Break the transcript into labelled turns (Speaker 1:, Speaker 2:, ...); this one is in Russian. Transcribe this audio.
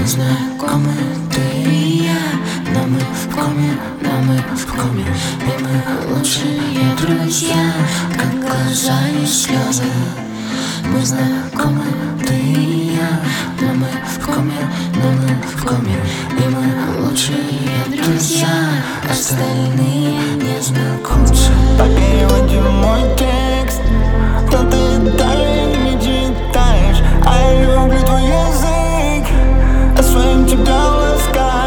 Speaker 1: знакомы, ты и я, но мы в коме, и мы лучшие друзья, как глаза и слезы. Мы знакомы, ты и я, но мы в коме, и мы лучшие друзья, остальные незнакомцы.
Speaker 2: По переводе мой текст, но ты далее не читаешь. А я люблю твой язык, а своим тебя ласкаю.